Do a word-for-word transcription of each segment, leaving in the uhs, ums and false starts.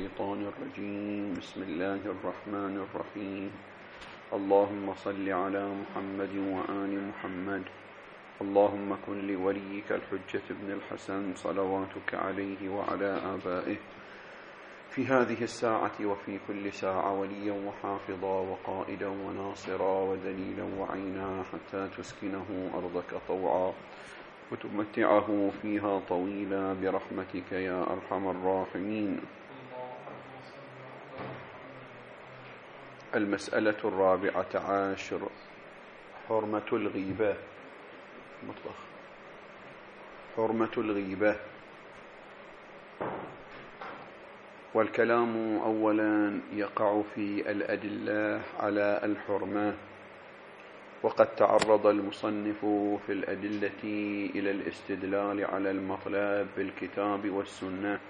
الشيطان الرجيم. بسم الله الرحمن الرحيم. اللهم صل على محمد وآل محمد. اللهم كن لوليك الحجة ابن الحسن صلواتك عليه وعلى آبائه في هذه الساعة وفي كل ساعة وليا وحافظا وقائدا وناصرا ودليلا وعينا، حتى تسكنه أرضك طوعا وتمتعه فيها طويلا برحمتك يا أرحم الراحمين. المسألة الرابعة عشر: حرمة الغيبة. مطلق حرمة الغيبة. والكلام أولا يقع في الأدلة على الحرمة، وقد تعرض المصنف في الأدلة إلى الاستدلال على المطلب بالكتاب والسنة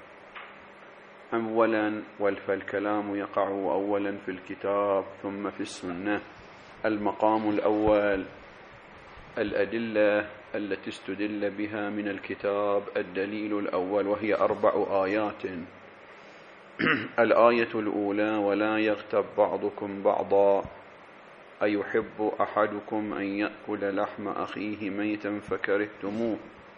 أولا، فالكلام يقع أولا في الكتاب ثم في السنة. المقام الأول الأدلة التي استدل بها من الكتاب. الدليل الأول وهي أربع آيات. الآية الأولى: ولا يغتب بعضكم بعضا أيحب أحدكم أن يأكل لحم أخيه ميتا فكرهتموه.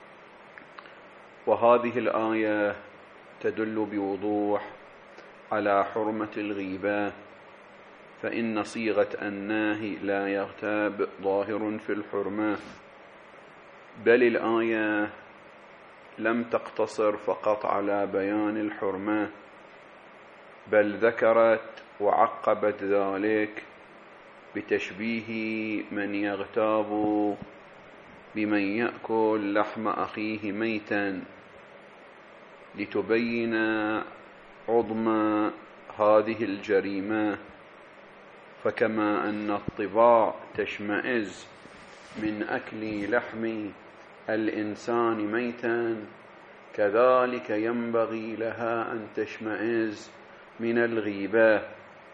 وهذه الآية تدل بوضوح على حرمة الغيبة، فإن صيغة الناهي لا يغتاب ظاهر في الحرمة، بل الآية لم تقتصر فقط على بيان الحرمة، بل ذكرت وعقبت ذلك بتشبيه من يغتاب بمن يأكل لحم أخيه ميتا، لتبين عظم هذه الجريمة. فكما أن الطباع تشمئز من أكل لحم الإنسان ميتا، كذلك ينبغي لها أن تشمئز من الغيبة.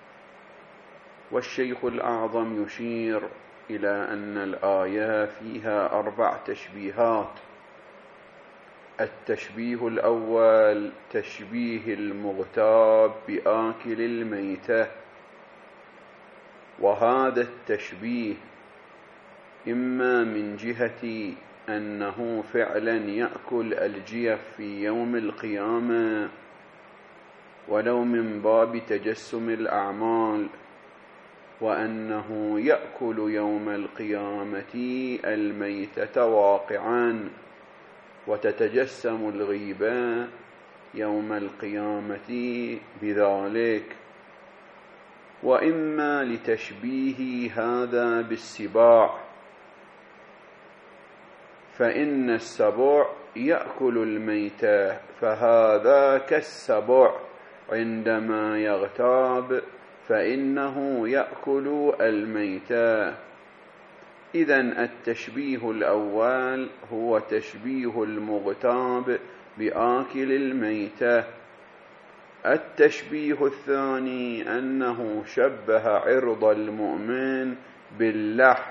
والشيخ الأعظم يشير إلى أن الآية فيها أربع تشبيهات. التشبيه الأول تشبيه المغتاب بآكل الميتة، وهذا التشبيه إما من جهة أنه فعلا يأكل الجيف في يوم القيامة ولو من باب تجسم الأعمال، وأنه يأكل يوم القيامة الميتة واقعا، وتتجسم الغيبة يوم القيامة بذلك. وإما لتشبيه هذا بالسباع، فإن السبع يأكل الميتة، فهذا كالسبع عندما يغتاب فإنه يأكل الميتة. إذن التشبيه الأول هو تشبيه المغتاب بآكل الميتة. التشبيه الثاني أنه شبه عرض المؤمن باللحم،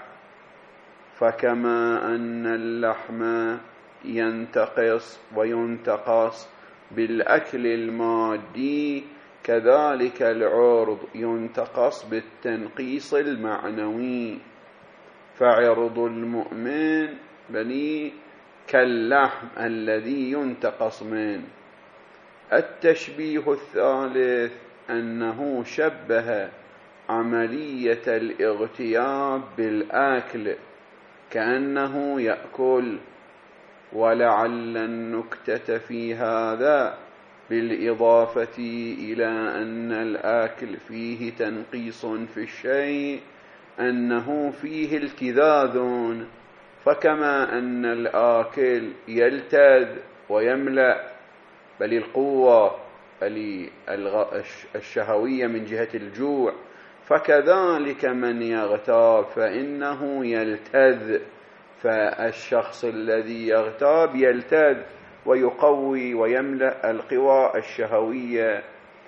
فكما أن اللحم ينتقص وينتقص بالأكل المادي، كذلك العرض ينتقص بالتنقيص المعنوي، فعرض المؤمن بني كاللحم الذي ينتقص منه. التشبيه الثالث أنه شبه عملية الاغتياب بالأكل كأنه يأكل. ولعل النكتة في هذا بالإضافة إلى أن الآكل فيه تنقيص في الشيء أنه فيه التذاذ، فكما أن الآكل يلتذ ويملأ، بل القوة بل الشهوية من جهة الجوع، فكذلك من يغتاب فإنه يلتذ، فالشخص الذي يغتاب يلتذ ويقوي ويملأ القوى الشهوية.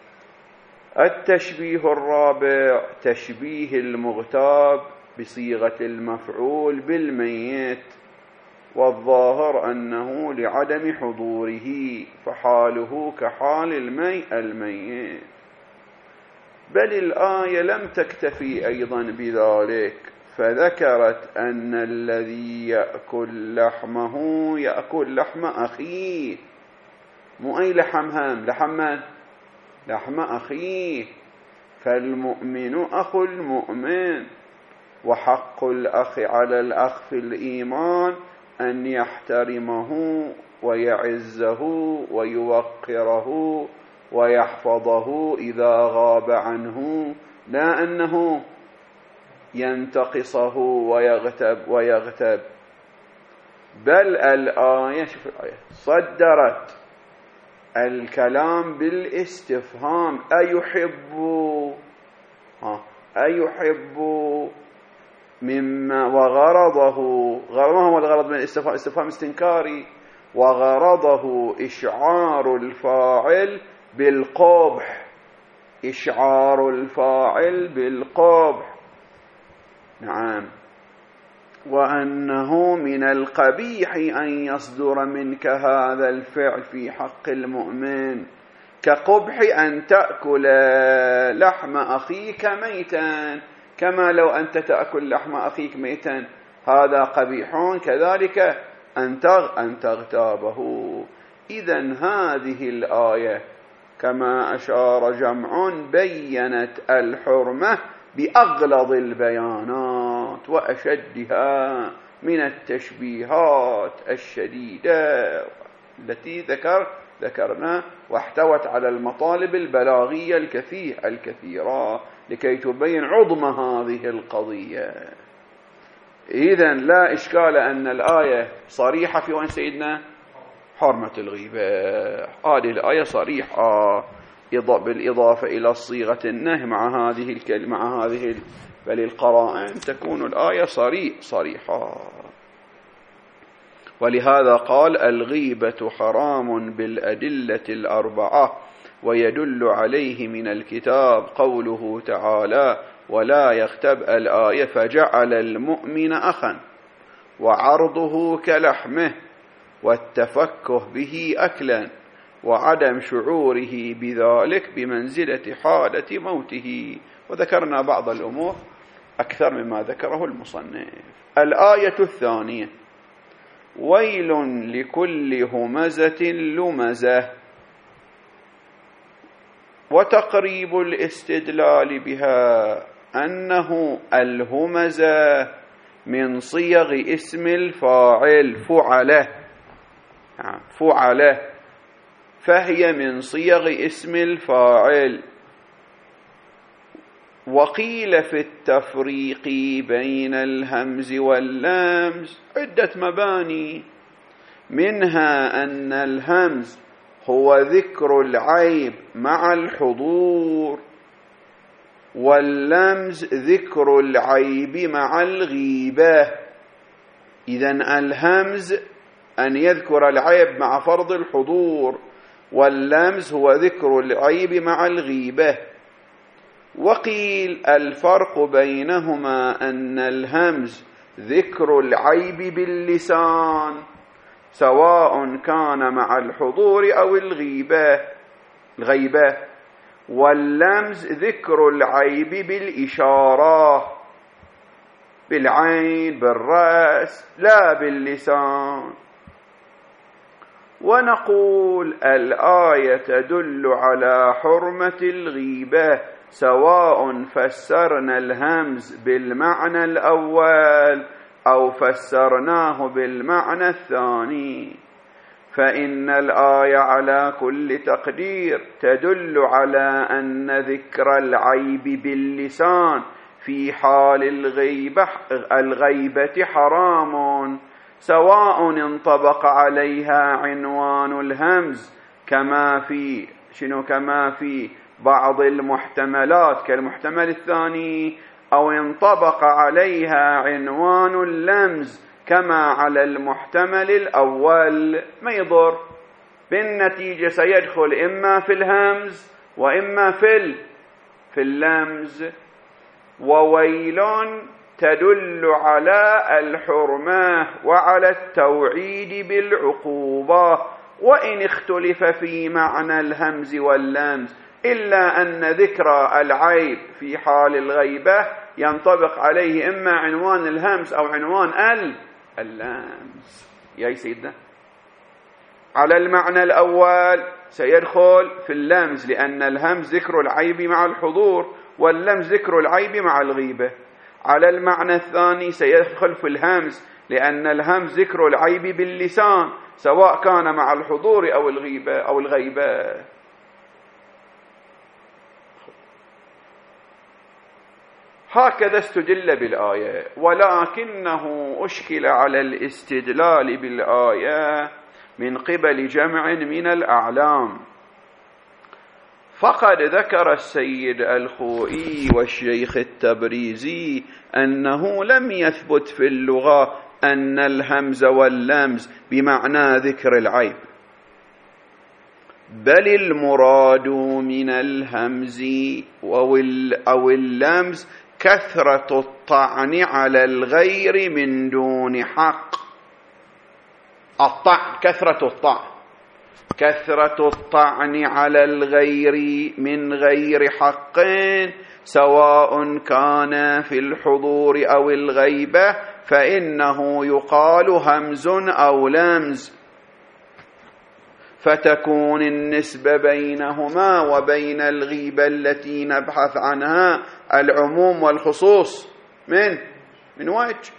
التشبيه الرابع تشبيه المغتاب بصيغة المفعول بالميت، والظاهر أنه لعدم حضوره فحاله كحال المي الميت. بل الآية لم تكتفي أيضا بذلك، فذكرت أن الذي يأكل لحمه يأكل لحم أخيه، مو أي لحم، هم لحم من؟ لحم أخيه. فالمؤمن أخو المؤمن، وحق الأخ على الأخ في الإيمان أن يحترمه ويعزه ويوقره ويحفظه إذا غاب عنه، لا أنه ينتقصه ويغتب ويغتب. بل الآية صدرت الكلام بالاستفهام، أيحب ها أيحب مما وغرضه، غرض ما هو الغرض من الاستفهام؟ استفهام استنكاري، وغرضه إشعار الفاعل بالقبح، إشعار الفاعل بالقبح. نعم. وأنه من القبيح أن يصدر منك هذا الفعل في حق المؤمن، كقبح أن تأكل لحم أخيك ميتا، كما لو أنت تأكل لحم أخيك ميتا هذا قبيح، كذلك أن تغتابه. إذن هذه الآية كما أشار جمع بيّنت الحرمة بأغلظ البيانات وأشدها من التشبيهات الشديدة التي ذكر ذكرنا، واحتوت على المطالب البلاغية الكثير الكثيرة لكي تبين عظم هذه القضية. إذن لا إشكال أن الآية صريحة في وين سيدنا حرمة الغيبة. هذه الآية صريحة بالإضافة إلى صيغة النهي مع هذه الكلمة مع هذه بل القرائن تكون الآية صريح صريحة. ولهذا قال الغيبة حرام بالأدلة الأربعة، ويدل عليه من الكتاب قوله تعالى ولا يغتب الآية، فجعل المؤمن أخا وعرضه كلحمه والتفكه به أكلا، وعدم شعوره بذلك بمنزلة حالة موته. وذكرنا بعض الأمور أكثر مما ذكره المصنف. الآية الثانية ويل لكل همزة لمزة. وتقريب الاستدلال بها أنه الهمزة من صيغ اسم الفاعل فعله، فعله، فهي من صيغ اسم الفاعل. وقيل في التفريق بين الهمز واللمز عدة مباني، منها أن الهمز هو ذكر العيب مع الحضور، واللمز ذكر العيب مع الغيبة. إذن الهمز أن يذكر العيب مع فرض الحضور، واللمز هو ذكر العيب مع الغيبة. وقيل الفرق بينهما أن الهمز ذكر العيب باللسان سواء كان مع الحضور أو الغيبة الغيبة، واللمز ذكر العيب بالإشارة، بالعين بالرأس لا باللسان. ونقول الآية تدل على حرمة الغيبة سواء فسرنا الهمز بالمعنى الأول أو فسرناه بالمعنى الثاني، فإن الآية على كل تقدير تدل على أن ذكر العيب باللسان في حال الغيبة, الغيبة حرام، سواء انطبق عليها عنوان الهمز كما في شنو كما في بعض المحتملات كالمحتمل الثاني، أو انطبق عليها عنوان اللمز كما على المحتمل الأول، ما يضر. بالنتيجة سيدخل إما في الهمز وإما في في اللمز. وويل تدل على الحرمة وعلى التوعيد بالعقوبة، وإن اختلف في معنى الهمز واللمز، إلا أن ذكر العيب في حال الغيبة ينطبق عليه إما عنوان الهمز أو عنوان اللمز. يا سيدنا، على المعنى الأول سيدخل في اللمز، لأن الهمز ذكر العيب مع الحضور، واللمز ذكر العيب مع الغيبة. على المعنى الثاني سيدخل في الهمز، لأن الهمز ذكر العيب باللسان، سواء كان مع الحضور أو الغيبة أو الغيبة. هكذا استدل بالآية، ولكنه أشكل على الاستدلال بالآية من قبل جمع من الأعلام. فقد ذكر السيد الخوئي والشيخ التبريزي أنه لم يثبت في اللغة أن الهمز واللمز بمعنى ذكر العيب، بل المراد من الهمز أو اللمز كثرة الطعن على الغير من دون حق. الطعن، كثرة الطعن، كثرة الطعن على الغير من غير حق، سواء كان في الحضور أو الغيبة، فإنه يقال همز أو لمز، فتكون النسبة بينهما وبين الغيبة التي نبحث عنها العموم والخصوص من من وجه.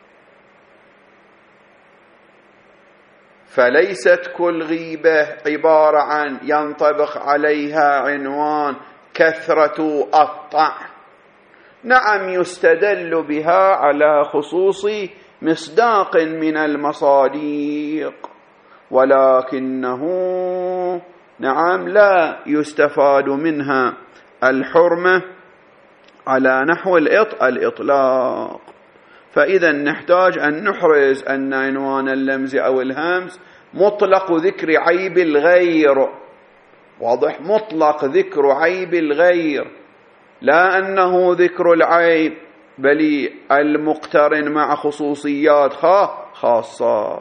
فليست كل غيبة عبارة عن ينطبق عليها عنوان كثرة الطعن. نعم، يستدل بها على خصوص مصداق من المصاديق، ولكنه نعم لا يستفاد منها الحرمة على نحو الإطلاق. فإذا نحتاج أن نحرز أن عنوان اللمز أو الهمز مطلق ذكر عيب الغير، واضح، مطلق ذكر عيب الغير، لا أنه ذكر العيب، بل المقترن مع خصوصيات خاصة.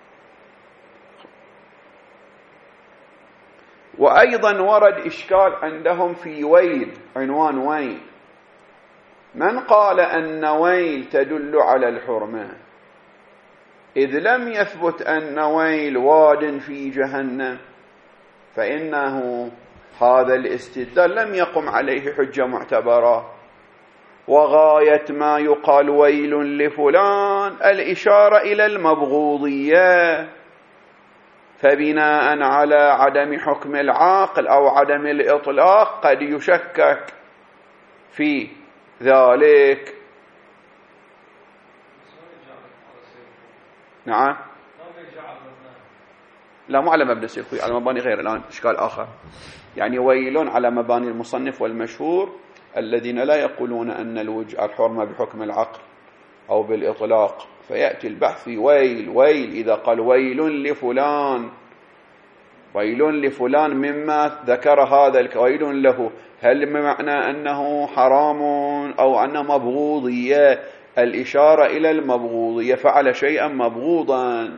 وأيضا ورد إشكال عندهم في ويل، عنوان ويل. من قال أن ويل تدل على الحرمة؟ إذ لم يثبت أن ويل واد في جهنم، فإنه هذا الاستدلال لم يقم عليه حجة معتبرة. وغاية ما يقال ويل لفلان الإشارة إلى المبغوضية، فبناء على عدم حكم العاقل أو عدم الإطلاق قد يشكك في ذلك. نعم، لا مو على مبنى السيخوي، على مباني غير. الآن إشكال آخر، يعني ويل على مباني المصنف والمشهور الذين لا يقولون أن الوجه الحرمة بحكم العقل أو بالإطلاق، فيأتي البحث في ويل. ويل إذا قال ويل لفلان، ويل لفلان مما ذكر هذا الويل له، هل بمعنى أنه حرام أو أنه مبغوضية؟ الإشارة إلى المبغوضية، فعل شيئا مبغوضا.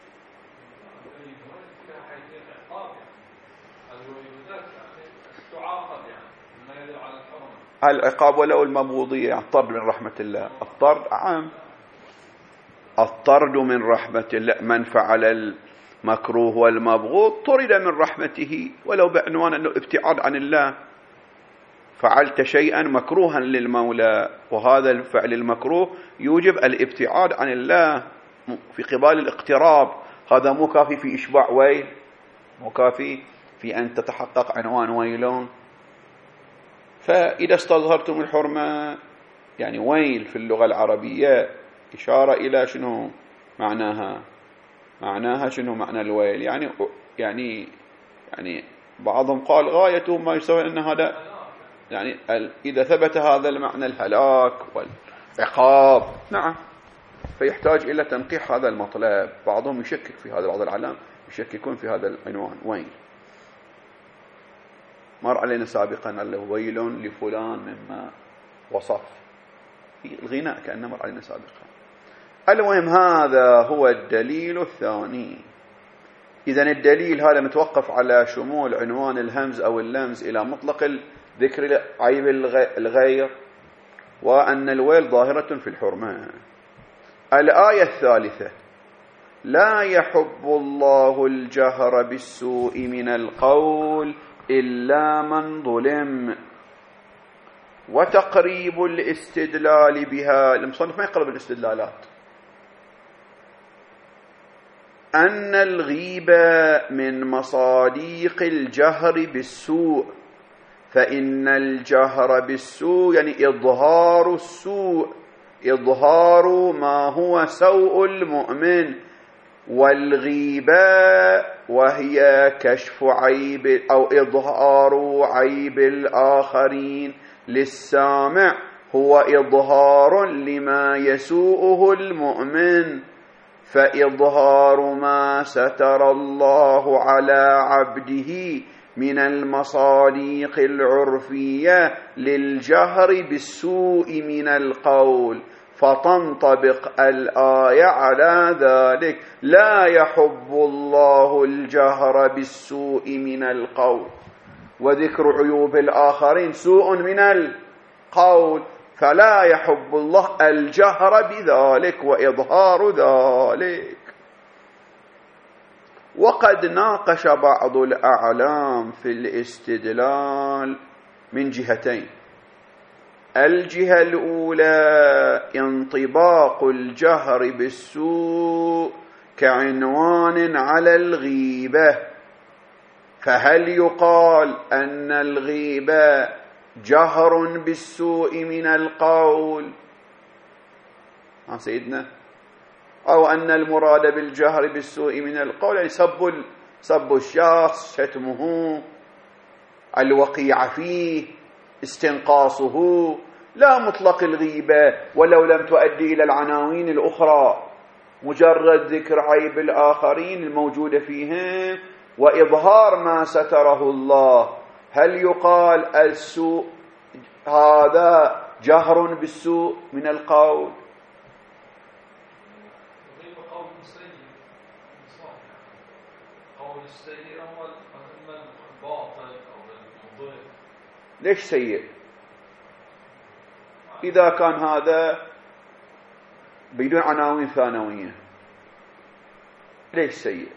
العقاب ولو المبغوضية، الطرد من رحمة الله. الطرد عام، الطرد من رحمة الله، من فعل المكروه والمبغوض طرد من رحمته، ولو بعنوان أنه ابتعاد عن الله. فعلت شيئا مكروها للمولى، وهذا الفعل المكروه يوجب الابتعاد عن الله في قبال الاقتراب. هذا مو كافي في إشباع ويل، مو كافي في أن تتحقق عنوان ويلون. فإذا استظهرتم الحرمة، يعني ويل في اللغة العربية إشارة إلى شنو معناها؟ معناها شنو معنى الويل؟ يعني يعني يعني بعضهم قال غايته ما يسوي أن هذا، يعني إذا ثبت هذا المعنى الهلاك والعقاب، نعم، فيحتاج إلى تنقيح هذا المطلب. بعضهم يشكك في هذا، بعض العلام يشككون في هذا العنوان ويل. مر علينا سابقا أنه ويل لفلان مما وصف، الغناء كأنه مر علينا سابقا. المهم هذا هو الدليل الثاني. إذن الدليل هذا متوقف على شمول عنوان الهمز أو اللمز إلى مطلق ذكر عيب الغير، وأن الويل ظاهرة في الحرمة. الآية الثالثة: لا يحب الله الجهر بالسوء من القول إلا من ظلم. وتقريب الاستدلال بها، المصنف ما يقرب الاستدلالات، أن الغيبة من مصاديق الجهر بالسوء، فإن الجهر بالسوء يعني إظهار السوء، إظهار ما هو سوء المؤمن، والغيبة وهي كشف عيب أو إظهار عيب الآخرين للسامع هو إظهار لما يسوءه المؤمن، فإظهار ما ستر الله على عبده من المصاديق العرفية للجهر بالسوء من القول، فتنطبق الآية على ذلك: لا يحب الله الجهر بالسوء من القول، وذكر عيوب الآخرين سوء من القول، فلا يحب الله الجهر بذلك وإظهار ذلك. وقد ناقش بعض الأعلام في الاستدلال من جهتين: الجهة الأولى انطباق الجهر بالسوء كعنوان على الغيبة، فهل يقال أن الغيبة جهر بالسوء من القول ها سيدنا، أو أن المراد بالجهر بالسوء من القول يعني سب سب الشخص، شتمه، الوقيع فيه، استنقاصه، لا مطلق الغيبة ولو لم تؤدي إلى العناوين الأخرى، مجرد ذكر عيب الآخرين الموجودة فيهم وإظهار ما ستره الله. هل يقال السوء هذا جهر بالسوء من القول؟ قول السيء قول السيء هو الباطل أو المضل. ليش سيء؟ إذا كان هذا بدون عناوين ثانوية ليش سيء؟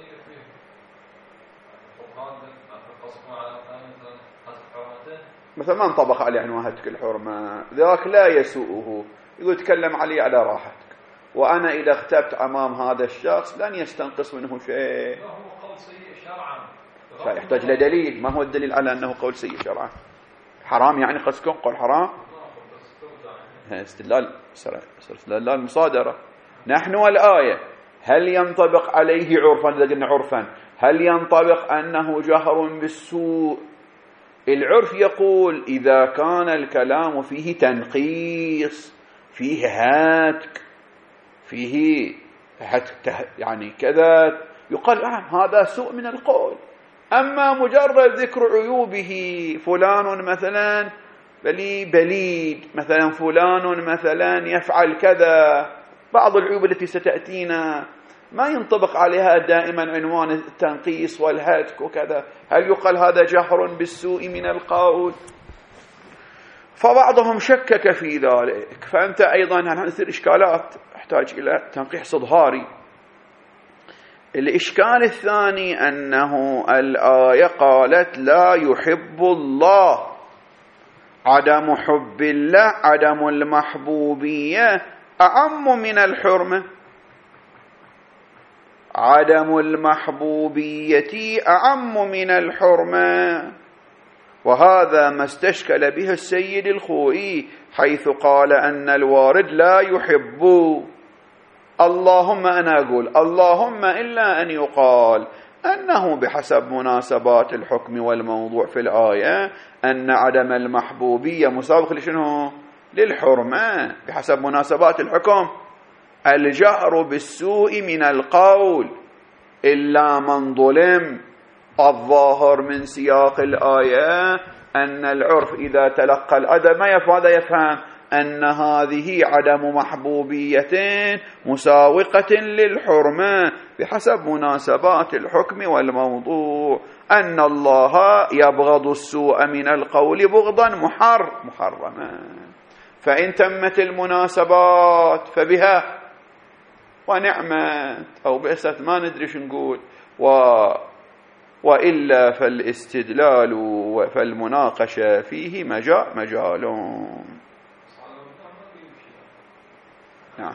مثلا ما انطبق عليه عنوان هتك الحرمة، ذاك لا يسوءه، يقول تكلم عليه على راحتك، وأنا إذا اختبت أمام هذا الشخص لن يستنقص منه شيء. هو قول سيء شرعا، يحتاج لدليل. ما هو الدليل على أنه قول سيء شرعا؟ حرام يعني قصكم قول حرام؟ استدلال استدلال مصادرة. نحن والآية هل ينطبق عليه عرفا؟ إذا قلنا عرفا هل ينطبق أنه جهر بالسوء؟ العرف يقول إذا كان الكلام فيه تنقيص، فيه هاتك، فيه هتك يعني كذا، يقال آه هذا سوء من القول. أما مجرد ذكر عيوبه، فلان مثلا بلي بليد، مثلا فلان مثلا يفعل كذا، بعض العيوب التي ستأتينا ما ينطبق عليها دائما عنوان التنقيص والهتك وكذا، هل يقال هذا جهر بالسوء من القول؟ فبعضهم شكك في ذلك. فأنت أيضا هنصير إشكالات تحتاج إلى تنقيح صدهاري. الإشكال الثاني أنه الآية قالت لا يحب الله، عدم حب الله، عدم المحبوبية أعم من الحرمة، عدم المحبوبية أعم من الحرمة. وهذا ما استشكل به السيد الخوئي حيث قال أن الوارد لا يحب. اللهم أنا أقول اللهم إلا أن يقال أنه بحسب مناسبات الحكم والموضوع في الآية أن عدم المحبوبية مسابق لشنو؟ للحرمة بحسب مناسبات الحكم. الجهر بالسوء من القول إلا من ظلم. الظاهر من سياق الآية أن العرف إذا تلقى الأدب ما يفهم، هذا يفهم أن هذه عدم محبوبية مساوقة للحرمة بحسب مناسبات الحكم والموضوع، أن الله يبغض السوء من القول بغضا محر محرما، فإن تمت المناسبات فبها ونعمت أو بئست، ما ندري شو نقول، و وإلا فالاستدلال فالمناقشة فيه مجال مجال. نعم.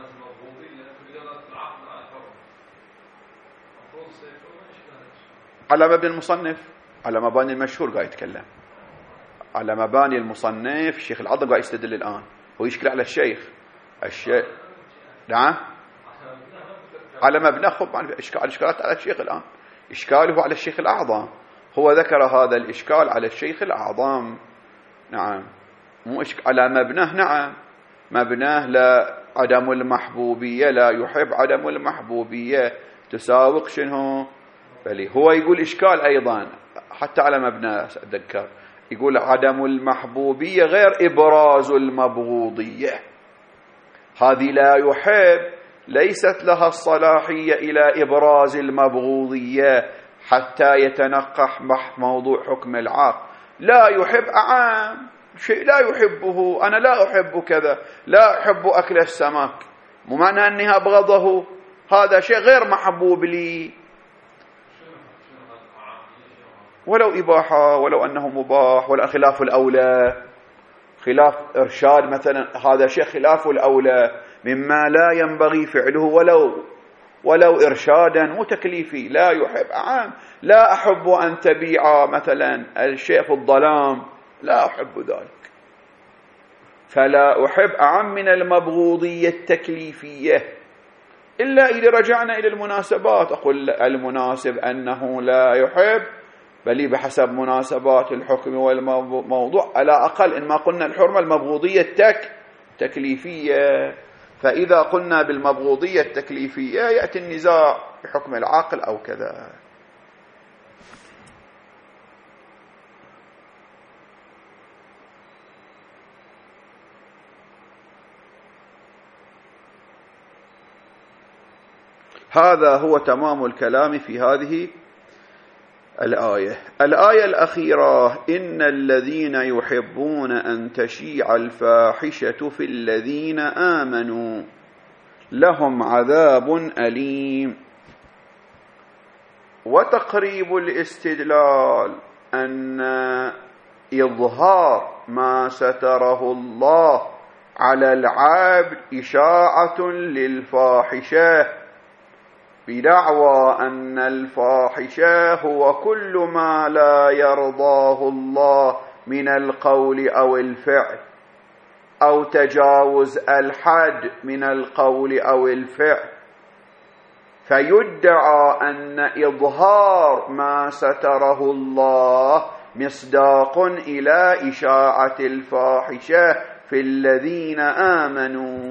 على مبني المصنف، على مباني المشهور قاعد يتكلم، على مباني المصنف الشيخ العضم قاعد يستدل الآن، هو يشكل على الشيخ الشيخ نعم على مبنى خب إشكال إشكالات على الشيخ الآن، إشكاله على الشيخ الأعظم، هو ذكر هذا الإشكال على الشيخ الأعظم. نعم، مو إشكال على مبناه. نعم، مبناه لا عدم المحبوبية، لا يحب عدم المحبوبية تساوق شنو، بل هو يقول إشكال أيضا حتى على مبناه أتذكر، يقول عدم المحبوبية غير إبراز المبغوضية، هذه لا يحب ليست لها الصلاحية إلى إبراز المبغوضية حتى يتنقح موضوع حكم العاق. لا يحب أعام شيء لا يحبه، أنا لا أحب كذا، لا أحب أكل السمك، مو معنى أني أبغضه، هذا شيء غير محبوب لي، ولو إباحة، ولو أنه مباح، ولا خلاف الأولى، خلاف إرشاد مثلا، هذا شيء خلاف الأولى مما لا ينبغي فعله ولو ولو إرشادا مو تكليفي. لا يحب عام، لا أحب أن تبيع مثلا الشيء في الظلام، لا أحب ذلك، فلا أحب أعم من المبغوضية التكليفية، إلا إذا رجعنا إلى المناسبات، أقول المناسب أنه لا يحب بل بحسب مناسبات الحكم والموضوع، على أقل إن ما قلنا الحرمة المبغوضية التك تكليفية، فإذا قلنا بالمبغوضية التكليفية يأتي النزاع بحكم العاقل أو كذا. هذا هو تمام الكلام في هذه الآية. الآية الأخيرة: إن الذين يحبون أن تشيع الفاحشة في الذين آمنوا لهم عذاب أليم. وتقريب الاستدلال أن إظهار ما ستره الله على العبد إشاعة للفاحشة، بدعوى أن الفاحشة هو كل ما لا يرضاه الله من القول أو الفعل، أو تجاوز الحد من القول أو الفعل، فيدعى أن إظهار ما ستره الله مصداق إلى إشاعة الفاحشة في الذين آمنوا.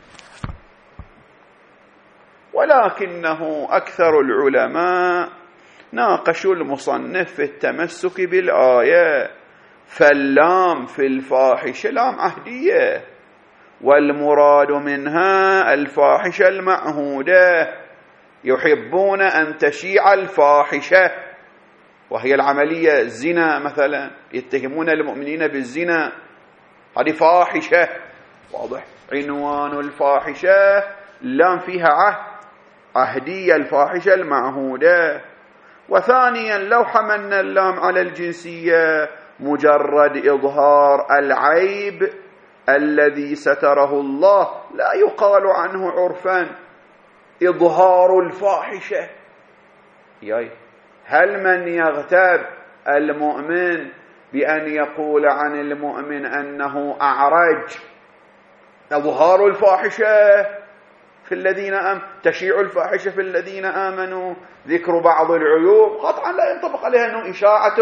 ولكنه أكثر العلماء ناقشوا المصنف في التمسك بالآية، فاللام في الفاحشة لام عهدية، والمراد منها الفاحشة المعهودة، يحبون أن تشيع الفاحشة، وهي العملية الزنا مثلا، يتهمون المؤمنين بالزنا، هذه فاحشة، واضح. عنوان الفاحشة لام فيها عهد، عهدية الفاحشة المعهودة. وثانيا لو حملنا اللام على الجنسية، مجرد إظهار العيب الذي ستره الله لا يقال عنه عرفا إظهار الفاحشة. ياي هل من يغتاب المؤمن بأن يقول عن المؤمن أنه أعرج إظهار الفاحشة في الذين آمنوا، تشيع الفاحشة في الذين آمنوا، ذكر بعض العيوب، قطعا لا ينطبق عليها أنه إشاعة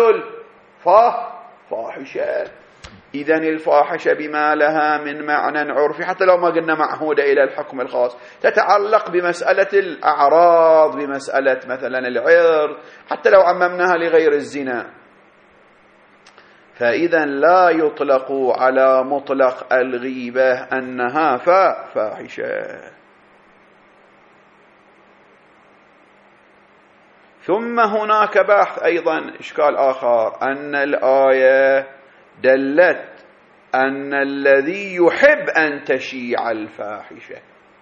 الفاحشة. إذن الفاحشة بما لها من معنى عرفي، حتى لو ما قلنا معهودة إلى الحكم الخاص، تتعلق بمسألة الأعراض، بمسألة مثلا العرض، حتى لو عممناها لغير الزنا. فإذا لا يطلق على مطلق الغيبة أنها فاحشة. ثم هناك بحث أيضا إشكال آخر، أن الآية دلت أن الذي يحب أن تشيع الفاحشة،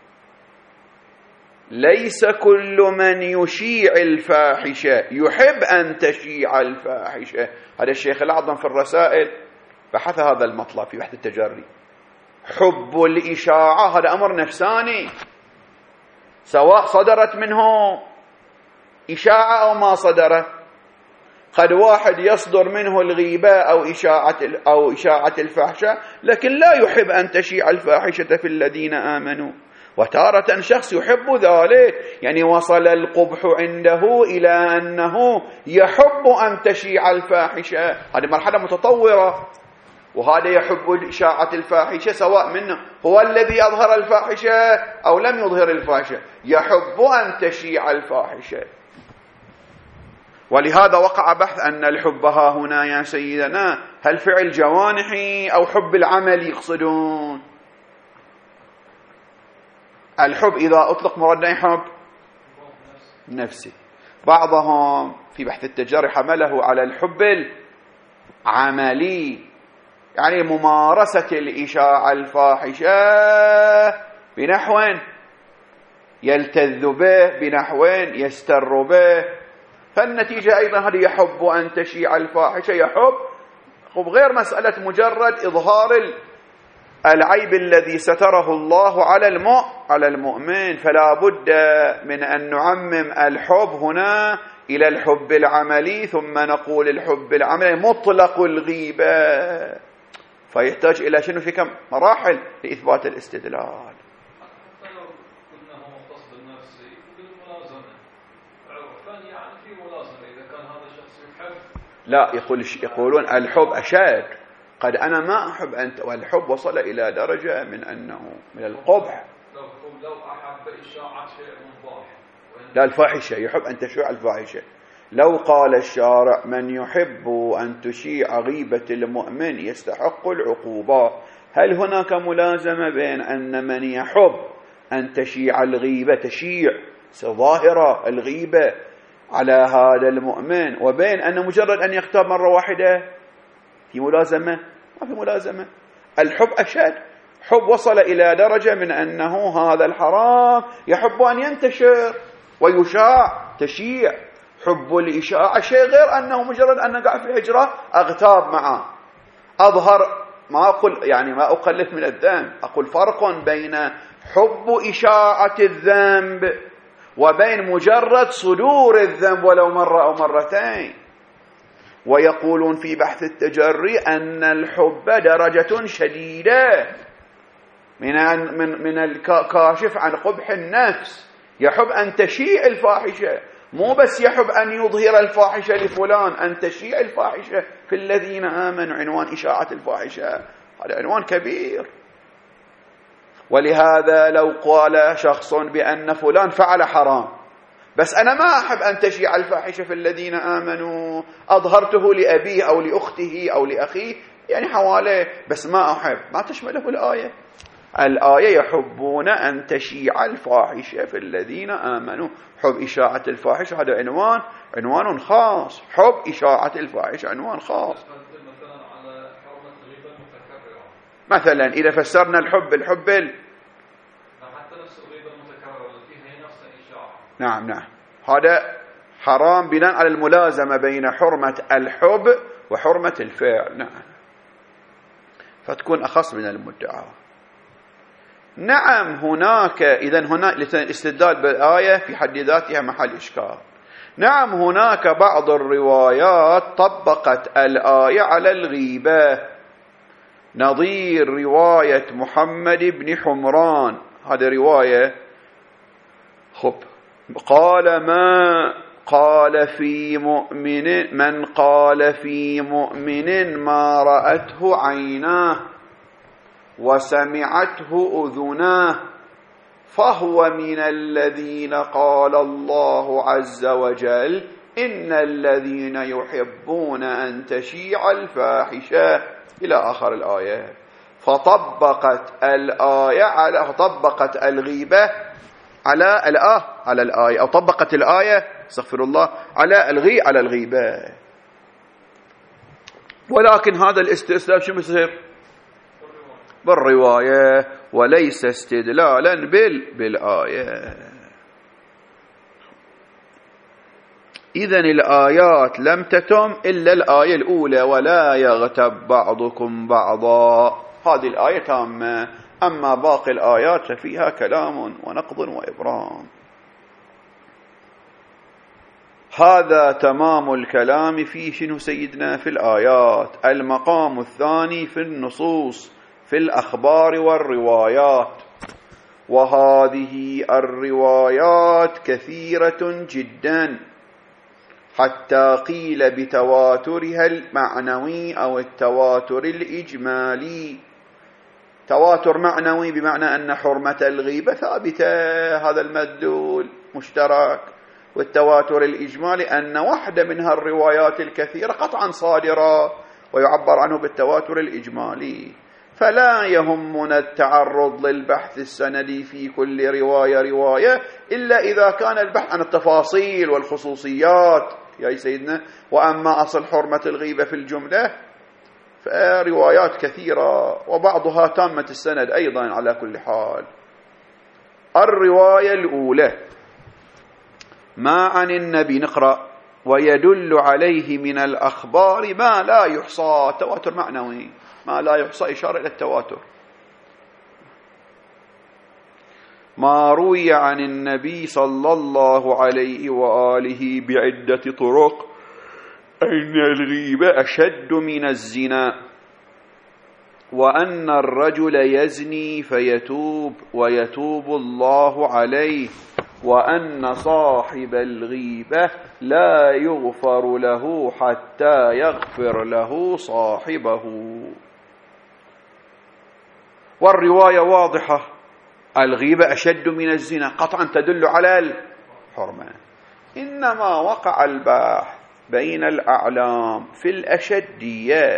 ليس كل من يشيع الفاحشة يحب أن تشيع الفاحشة. هذا الشيخ الأعظم في الرسائل بحث هذا المطلب في بحث التجري. حب الإشاعة هذا أمر نفساني، سواء صدرت منه إشاعة أو ما صدرت. قد واحد يصدر منه الغيبة أو إشاعة أو إشاعة الفاحشة لكن لا يحب أن تشيع الفاحشة في الذين آمنوا، وتارة شخص يحب ذلك، يعني وصل القبح عنده إلى أنه يحب أن تشيع الفاحشة. هذه مرحلة متطورة، وهذا يحب إشاعة الفاحشة سواء منه هو الذي أظهر الفاحشة أو لم يظهر الفاحشة، يحب أن تشيع الفاحشة. ولهذا وقع بحث أن الحب ها هنا يا سيدنا هل فعل جوانحي أو حب العمل يقصدون؟ الحب إذا أطلق مراد حب نفسي. بعضهم في بحث التجاري حمله على الحب العملي، يعني ممارسة الإشاعة الفاحشة بنحو يلتذ به، بنحو يستر به. فالنتيجة أيضا هذا يحب أن تشيع الفاحشة، يحب غير مسألة مجرد إظهار العيب الذي ستره الله على على المؤمن. فلا بد من أن نعمم الحب هنا إلى الحب العملي، ثم نقول الحب العملي مطلق الغيبة، فيحتاج إلى شنو في كم مراحل لإثبات الاستدلال. حتى لو قلنا هو مختص بالنفسي بالملازمة، عرفان يعني في ملازمة إذا كان هذا الشخص يحب. لا يقول يقولون الحب أشد، قد أنا ما أحب أنت، والحب وصل إلى درجة من أنه من القبح. لو لو أحب إشاعة شيء مباح لا الفاحشة، يحب أن تشيع الفاحشة. لو قال الشارع من يحب أن تشيع غيبة المؤمن يستحق العقوبة، هل هناك ملازمة بين أن من يحب أن تشيع الغيبة تشيع ظاهرة الغيبة على هذا المؤمن، وبين أن مجرد أن يغتاب مرة واحدة؟ في ملازمة؟ ما في ملازمة. الحب أشد، حب وصل إلى درجة من أنه هذا الحرام يحب أن ينتشر ويشاع تشيع. حب الإشاعة شيء غير أنه مجرد أن قاعد في الهجرة أغتاب معه أظهر. ما أقول يعني ما أقلل من الذنب، أقول فرق بين حب إشاعة الذنب وبين مجرد صدور الذنب ولو مرة أو مرتين. ويقولون في بحث التجري أن الحب درجة شديدة من من من الكاشف عن قبح النفس، يحب أن تشيع الفاحشة، مو بس يحب أن يظهر الفاحشة لفلان، أن تشيع الفاحشة في الذين آمنوا. عنوان إشاعة الفاحشة هذا عنوان كبير. ولهذا لو قال شخص بأن فلان فعل حرام بس أنا ما أحب أن تشيع الفاحشة في الذين آمنوا، أظهرته لأبيه أو لأخته أو لأخيه يعني حواليه بس ما أحب، ما تشمله الآية. الآية يحبون أن تشيع الفاحشة في الذين آمنوا. حب إشاعة الفاحشة هذا عنوان عنوان خاص، حب إشاعة الفاحشة عنوان خاص. مثلا على حرمة الغيبة المتكررة، مثلا إذا فسرنا الحب الحب ال... حتى نفس الغيبة المتكررة التي هي نفس الإشاعة. نعم نعم، هذا حرام بناء على الملازمة بين حرمة الحب وحرمة الفعل. نعم، فتكون أخص من المدعى. نعم هناك إذن هنا الاستدلال بالآية في حد ذاتها محل إشكال. نعم هناك بعض الروايات طبقت الآية على الغيبة، نظير رواية محمد بن حمران. هذه رواية خب قال ما قال في مؤمن من قال في مؤمن ما رأته عيناه وسمعته أذناه فهو من الذين قال الله عز وجل إن الذين يحبون أن تشيع الفاحشة إلى آخر الآية. فطبقت الآية على فطبقت الغيبة على الآه على الآية، أو طبقت الآية استغفر الله على الغي على الغيبة. ولكن هذا الاستئصال شو يصير؟ بالرواية وليس استدلالا بال بالآية. إذن الآيات لم تتم إلا الآية الأولى ولا يغتب بعضكم بعضا، هذه الآية تامة. أما باقي الآيات ففيها كلام ونقض وإبرام. هذا تمام الكلام في شنو سيدنا في الآيات. المقام الثاني في النصوص في الأخبار والروايات، وهذه الروايات كثيرة جدا حتى قيل بتواترها المعنوي أو التواتر الإجمالي. تواتر معنوي بمعنى أن حرمة الغيبة ثابتة، هذا المدلول مشترك. والتواتر الإجمالي أن واحدة من هالروايات الكثيرة قطعا صادرة، ويعبر عنه بالتواتر الإجمالي. فلا يهمنا التعرض للبحث السندي في كل رواية رواية إلا إذا كان البحث عن التفاصيل والخصوصيات يا سيدنا. وأما أصل حرمة الغيبة في الجملة فروايات كثيرة وبعضها تامة السند أيضا. على كل حال الرواية الأولى ما عن النبي نقرأ ويدل عليه من الأخبار ما لا يحصى، تواتر معنوي ما لا يحصى إشارة إلى التواتر. ما روي عن النبي صلى الله عليه وآله بعدة طرق أن الغيبة أشد من الزنا، وأن الرجل يزني فيتوب ويتوب الله عليه، وأن صاحب الغيبة لا يغفر له حتى يغفر له صاحبه. والرواية واضحة، الغيبة أشد من الزنا قطعا تدل على الحرمة. إنما وقع البحث بين الأعلام في الأشدية،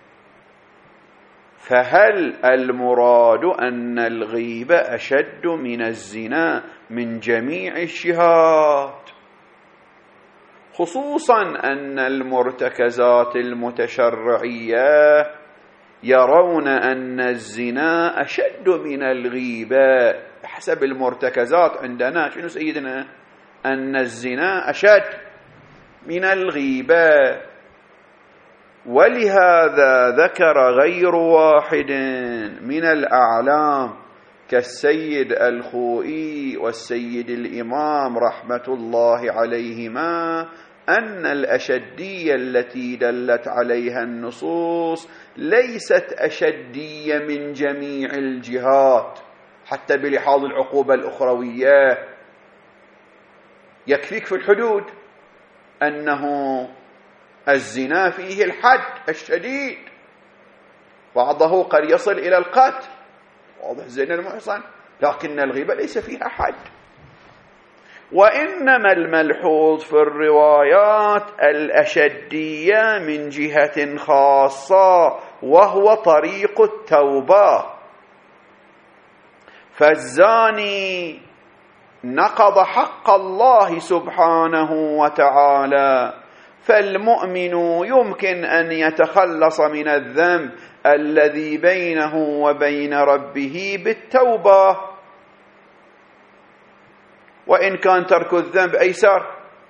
فهل المراد أن الغيبة أشد من الزنا من جميع الشهات، خصوصا أن المرتكزات المتشرعية يرون أن الزنا أشد من الغيبة حسب المرتكزات عندنا. شنو سيدنا؟ أن الزنا أشد من الغيبة. ولهذا ذكر غير واحد من الأعلام كالسيد الخوئي والسيد الإمام رحمة الله عليهما أن الأشدية التي دلت عليها النصوص ليست أشدية من جميع الجهات حتى بلحاظ العقوبة الأخروية. يكفيك في الحدود أنه الزنا فيه الحد الشديد، بعضه قد يصل إلى القتل، واضح زين المحصن، لكن الغيبة ليس فيها حد. وإنما الملحوظ في الروايات الأشدية من جهة خاصة، وهو طريق التوبة. فالزاني نقض حق الله سبحانه وتعالى، فالمؤمن يمكن أن يتخلص من الذنب الذي بينه وبين ربه بالتوبة، وإن كان ترك الذنب أيسر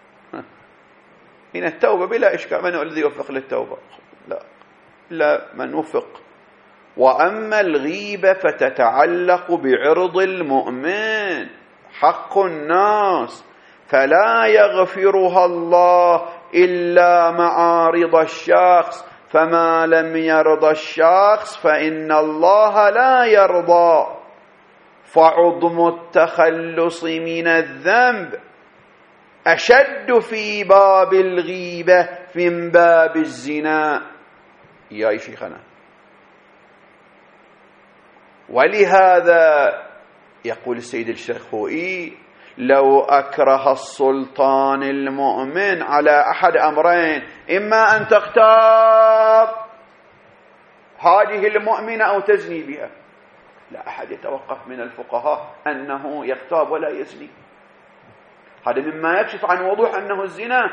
من التوبة بلا إشكال. من هو الذي يوفق للتوبة؟ لا لا من وفق. وأما الغيبة فتتعلق بعرض المؤمن، حق الناس، فلا يغفرها الله إلا مع رضا الشخص، فما لم يرضى الشخص فإن الله لا يرضى. فعظم التخلص من الذنب أشد في باب الغيبة من باب الزنا يا شيخنا. ولهذا يقول السيد الشيخ خوئي لو أكره السلطان المؤمن على أحد أمرين: إما أن تغتاب هذه المؤمنة أو تزني بها. لا أحد يتوقف من الفقهاء أنه يغتاب ولا يزني. هذا مما يكشف عن وضوح أنه الزنا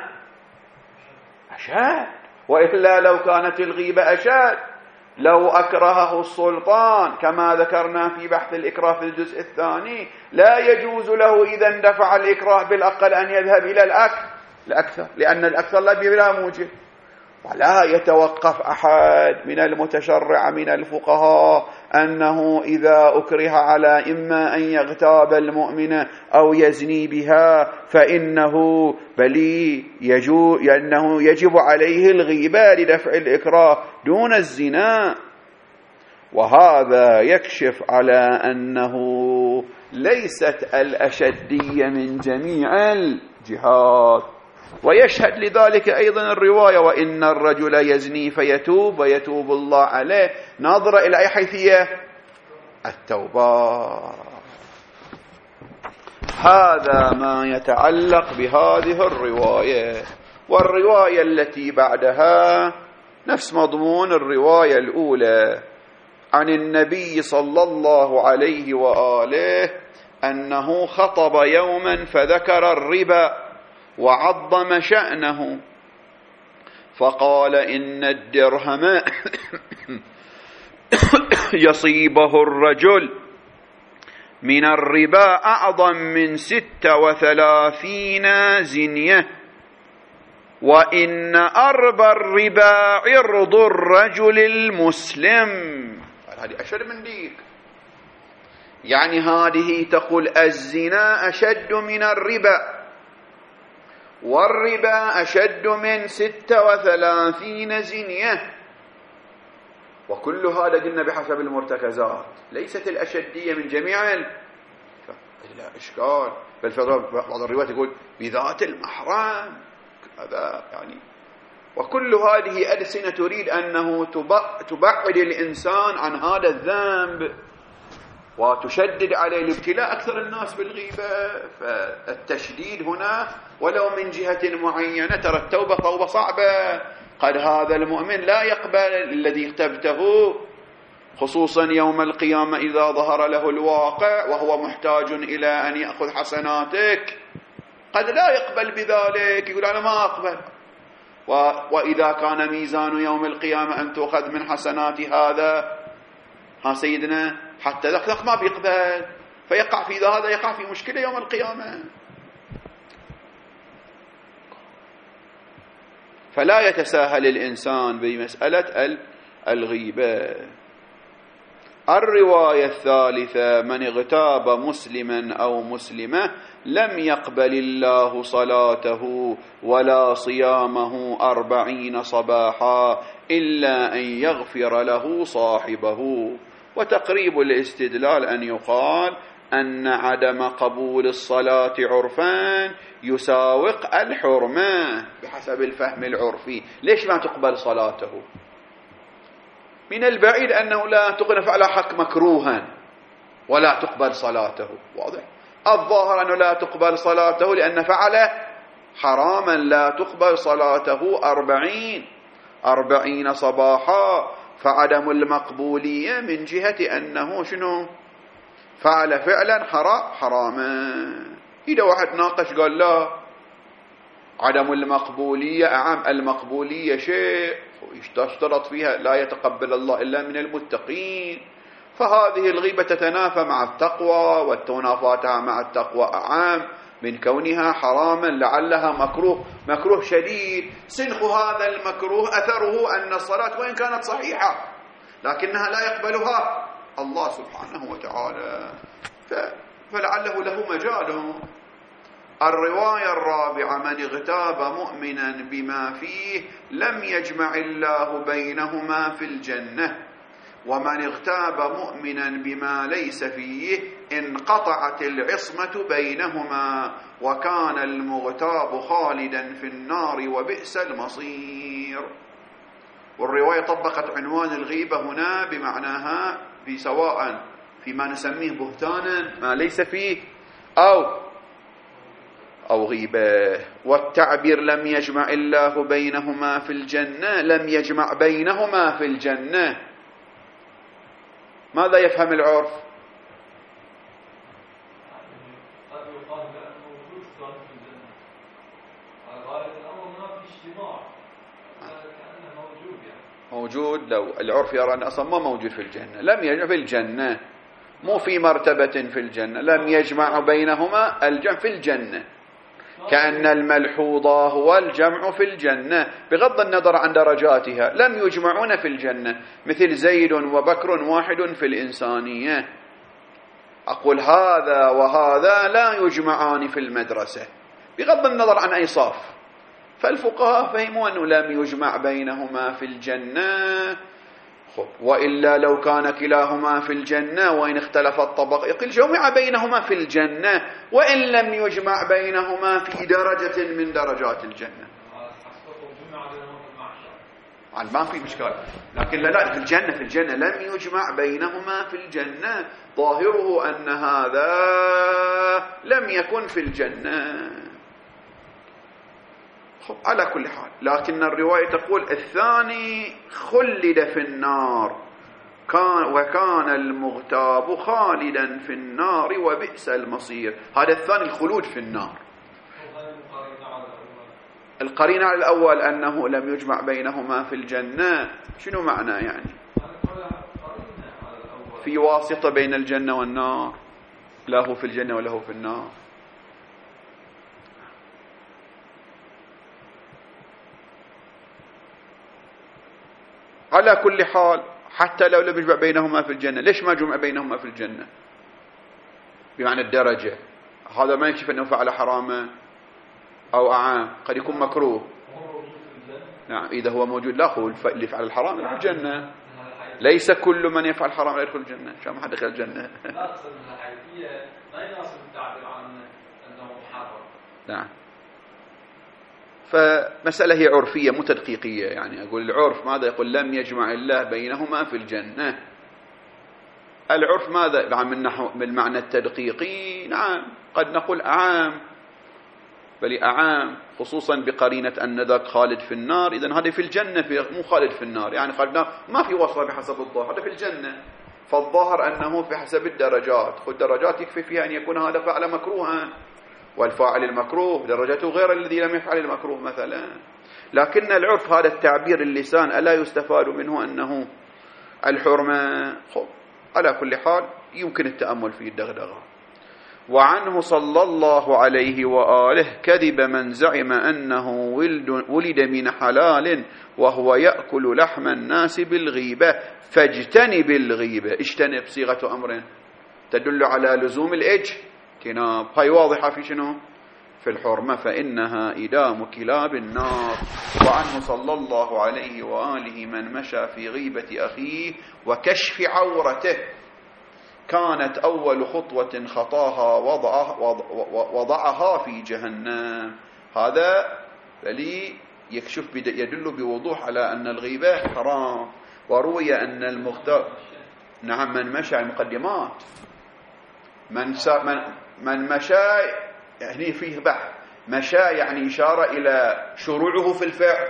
أشد، وإلا لو كانت الغيبة أشد لو أكرهه السلطان كما ذكرنا في بحث الإكراه في الجزء الثاني لا يجوز له إذا اندفع الإكراه بالأقل أن يذهب إلى الأكثر الأكثر لأن الأكثر لا بلا موجب. ولا يتوقف أحد من المتشرع من الفقهاء أنه إذا أكره على إما أن يغتاب المؤمنة أو يزني بها فإنه بل يجو أنه يجب عليه الغيبة لدفع الإكراه دون الزنا. وهذا يكشف على أنه ليست الأشدية من جميع الجهات. ويشهد لذلك أيضا الرواية: وإن الرجل يزني فيتوب ويتوب الله عليه، ناظرة إلى أي حيثية؟ التوبة. هذا ما يتعلق بهذه الرواية. والرواية التي بعدها نفس مضمون الرواية الأولى عن النبي صلى الله عليه وآله أنه خطب يوما فذكر الربا وعظم شأنه فقال: إن الدرهم يصيبه الرجل من الربا أعظم من ست وثلاثين زنية، وإن أرب الربا عرض الرجل المسلم. هذه أشد من ديك، يعني هذه تقول الزنا أشد من الربا، والربا أشد من ستة وثلاثين زنية، وكل هذا قلنا بحسب المرتكزات، ليست الأشدية من جميع ال... لا إشكال. بل في بعض الروايات يقول بذات المحرم هذا يعني. وكل هذه ألسنة تريد أنه تبعد الإنسان عن هذا الذنب وتشدد عليه الابتلاء. أكثر الناس بالغيبة، فالتشديد هنا ولو من جهة معينة. ترى التوبة توبة صعبة، قد هذا المؤمن لا يقبل الذي اغتبته، خصوصا يوم القيامة إذا ظهر له الواقع وهو محتاج إلى أن يأخذ حسناتك، قد لا يقبل بذلك، يقول أنا ما أقبل. و... وإذا كان ميزان يوم القيامة أن تأخذ من حسنات هذا، ها سيدنا، حتى ذاك ما بيقبل، فيقع في هذا، يقع في مشكلة يوم القيامة. فلا يتساهل الإنسان بمسألة الغيبة. الرواية الثالثة: من اغتاب مسلما أو مسلمة لم يقبل الله صلاته ولا صيامه أربعين صباحا إلا أن يغفر له صاحبه. وتقريب الاستدلال أن يقال أن عدم قبول الصلاة عرفان يساوق الحرمة بحسب الفهم العرفي. ليش ما تقبل صلاته؟ من البعيد أنه لا تقنف على حق مكروها ولا تقبل صلاته، واضح. الظاهر أنه لا تقبل صلاته لأن فعل حراما، لا تقبل صلاته أربعين أربعين صباحا. فعدم المقبولية من جهة أنه شنو؟ فعل فعلا حراما. إذا واحد ناقش قال لا، عدم المقبولية أعم، المقبولية شيء يشترط فيها لا يتقبل الله إلا من المتقين، فهذه الغيبة تتنافى مع التقوى، والتنافاتها مع التقوى أعم من كونها حراما لعلها مكروه مكروه شديد. سنخ هذا المكروه أثره أن الصلاة وإن كانت صحيحة لكنها لا يقبلها الله سبحانه وتعالى، فلعله له مجال. الرواية الرابعة: من اغتاب مؤمنا بما فيه لم يجمع الله بينهما في الجنة، ومن اغتاب مؤمنا بما ليس فيه انقطعت العصمة بينهما وكان المغتاب خالدا في النار وبئس المصير. والرواية طبقت عنوان الغيبة هنا بمعناها في سواء فيما نسميه بهتانا ما ليس فيه، أو أو غيبة. والتعبير لم يجمع الله بينهما في الجنة، لم يجمع بينهما في الجنة، ماذا يفهم العرف؟ موجود، لو العرف يرى أن أصلا ما موجود في الجنة، لم يجمع في الجنة، مو في مرتبة في الجنة، لم يجمع بينهما الجمع في الجنة، كأن الملحوظ هو الجمع في الجنة بغض النظر عن درجاتها، لم يجمعون في الجنة، مثل زيد وبكر واحد في الإنسانية. أقول هذا وهذا لا يجمعان في المدرسة بغض النظر عن أي صف، فالفقهاء فهموا أنه لم يجمع بينهما في الجنة. خب، وإلا لو كان كلاهما في الجنة وإن اختلف الطبق يقول جمع بينهما في الجنة وإن لم يجمع بينهما في درجة من درجات الجنة، ما في مشكلة، لكن لا لا في الجنة في الجنة لم يجمع بينهما في الجنة، ظاهره أن هذا لم يكن في الجنة. على كل حال، لكن الرواية تقول الثاني خلد في النار كان وكان المغتاب خالدا في النار وبئس المصير. هذا الثاني الخلود في النار. القرينة على الأول أنه لم يجمع بينهما في الجنة، شنو معنى يعني؟ في واسطة بين الجنة والنار، لا هو في الجنة ولا هو في النار. على كل حال، حتى لو لم يجمع بينهما في الجنة، ليش ما جمع بينهما في الجنة؟ بمعنى الدرجة، هذا ما يكشف أنه فعل حراما أو أعام، قد يكون مكروه. نعم، إذا هو موجود لا هو اللي يفعل الحرام يدخل الجنة، ليس كل من يفعل الحرام لا يدخل الجنة، شو ما حد يدخل الجنة. لا أقصد الحيثية لا يناسب التعبير عن أنه محرم. نعم، فمسألة هي عرفية مو تدقيقية، يعني أقول العرف ماذا يقول لم يجمع الله بينهما في الجنة، العرف ماذا نعم من نحو بالمعنى التدقيقي، نعم قد نقول أعام، بل أعام خصوصا بقرينة أن ذاك خالد في النار، إذن هذا في الجنة في مو خالد في النار، يعني خالد النار ما في وصف بحسب الظاهر، هذا في الجنة، فالظاهر أنه في حسب الدرجات، والدرجات يكفي فيها أن يكون هذا فعل مكروها، والفاعل المكروه درجته غير الذي لم يفعل المكروه مثلا. لكن العرف هذا التعبير اللسان ألا يستفاد منه أنه الحرمة؟ خب، على كل حال يمكن التأمل في الدغدغة. وعنه صلى الله عليه وآله كذب من زعم أنه ولد, ولد من حلال وهو يأكل لحم الناس بالغيبة فاجتنب الغيبة. اجتنب صيغة أمر تدل على لزوم الاجتناب، هاي واضحة في شنو؟ في الحرمة، فإنها إدام كلاب النار. وعنه صلى الله عليه وآله من مشى في غيبة أخيه وكشف عورته كانت أول خطوة خطاها وضعها, وضعها في جهنم. هذا بلي يكشف يدل بوضوح على أن الغيبة حرام. وروي أن المختار نعم من مشى المقدمات من, من, من مشى يعني فيه بحث، مشى يعني إشارة إلى شروعه في الفعل،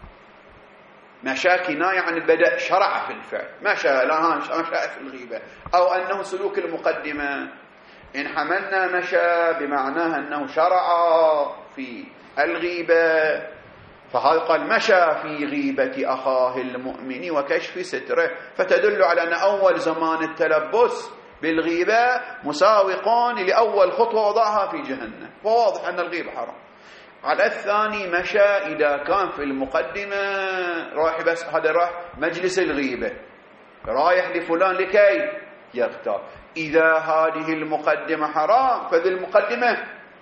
مشى كناية عن البدء، شرع في الفعل، مشى لا مشى في الغيبة، أو أنه سلوك المقدمة. إن حملنا مشى بمعناه أنه شرع في الغيبة، فهذا قال مشى في غيبة أخاه المؤمن وكشف ستره، فتدل على أن أول زمان التلبس بالغيبة مساوقان لأول خطوة وضعها في جهنم، وواضح أن الغيبة حرام. على الثاني مشى إذا كان في المقدمة رايح، بس هذا راح مجلس الغيبة، رايح لفلان لكي يغتاب، إذا هذه المقدمة حرام فذي المقدمة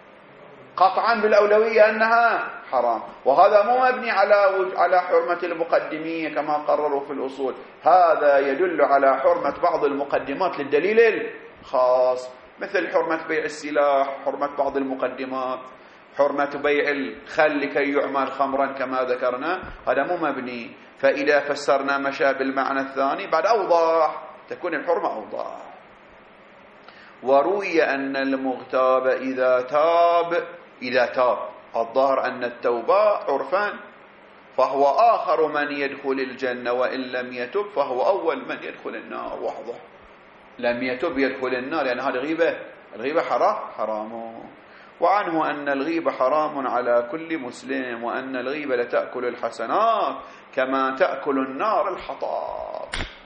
قطعا بالأولوية أنها حرام، وهذا مو مبني على على حرمة المقدمية كما قرروا في الأصول، هذا يدل على حرمة بعض المقدمات للدليل الخاص، مثل حرمة بيع السلاح، حرمة بعض المقدمات، حرمة بيع الخل لكي يعمل خمرا كما ذكرنا، هذا مو مبني. فإذا فسرنا مشى بالمعنى الثاني بعد أوضح، تكون الحرمة أوضح. وروي أن المغتاب إذا تاب إذا تاب. الظاهر أن التوبة عرفان، فهو آخر من يدخل الجنة، وإن لم يتب فهو أول من يدخل النار وحده. لم يتب يدخل النار لأن هذه غيبة، الغيبة حرام حرام. وعنه أن الغيبة حرام على كل مسلم، وأن الغيبة لتأكل الحسنات كما تأكل النار الحطب.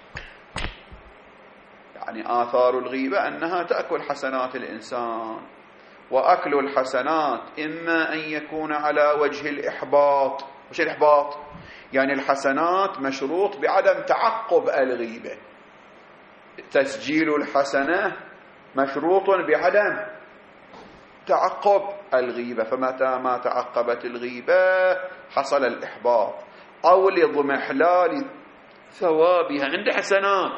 يعني آثار الغيبة أنها تأكل حسنات الإنسان، وأكل الحسنات إما أن يكون على وجه الإحباط. وش الإحباط؟ يعني الحسنات مشروط بعدم تعقب الغيبة. تسجيل الحسنة مشروط بعدم تعقب الغيبة، فمتى ما تعقبت الغيبة حصل الإحباط. أو لضمحلال ثوابها، عند حسنات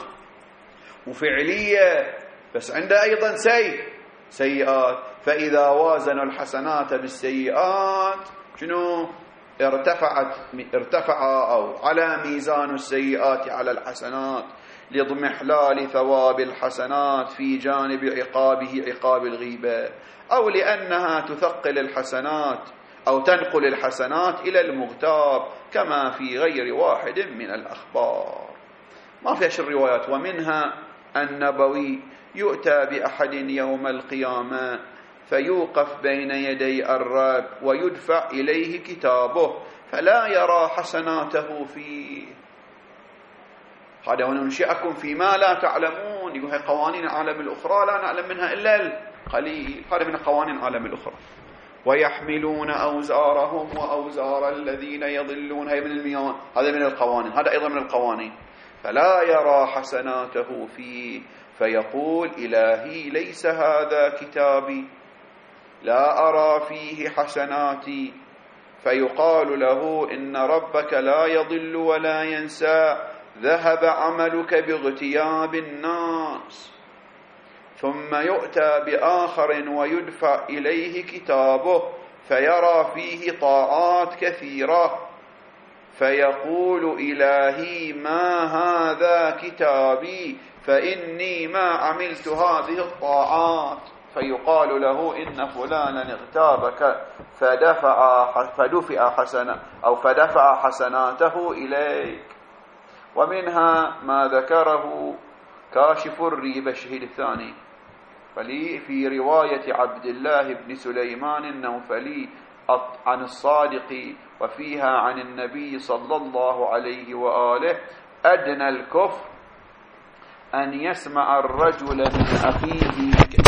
وفعلية بس عنده أيضا سيء سيئات، فإذا وازنوا الحسنات بالسيئات شنو؟ ارتفعت ارتفع أو على ميزان السيئات على الحسنات، لضمحلال ثواب الحسنات في جانب عقابه عقاب الغيبة، أو لأنها تثقل الحسنات أو تنقل الحسنات إلى المغتاب كما في غير واحد من الأخبار. ما فيش الروايات. ومنها النبوي يؤتى بأحد يوم القيامة فيوقف بين يدي الرب ويدفع إليه كتابه فلا يرى حسناته فيه. هذا وننشئكم فيما لا تعلمون. يقول هي قوانين العالم الأخرى لا نعلم منها إلا القليل، هذا من قوانين العالم الأخرى. ويحملون أوزارهم وأوزار الذين يضلون، هي من المياه، هذا من القوانين، هذا أيضا من القوانين. فلا يرى حسناته فيه فيقول إلهي ليس هذا كتابي، لا أرى فيه حسناتي. فيقال له إن ربك لا يضل ولا ينسى، ذهب عملك باغتياب الناس. ثم يؤتى بآخر ويدفع إليه كتابه فيرى فيه طاعات كثيرة، فيقول إلهي ما هذا كتابي فإني ما عملت هذه الطاعات. فيقال له إن فلانا اغتابك فدفع فدفع حسنا أو فدفع حسناته إليك. ومنها ما ذكره كاشف الريبة الشهيد الثاني فلي في رواية عبد الله بن سليمان النوفلي عن الصادق وفيها عن النبي صلى الله عليه وآله: أدنى الكفر أن يسمع الرجل من أخيه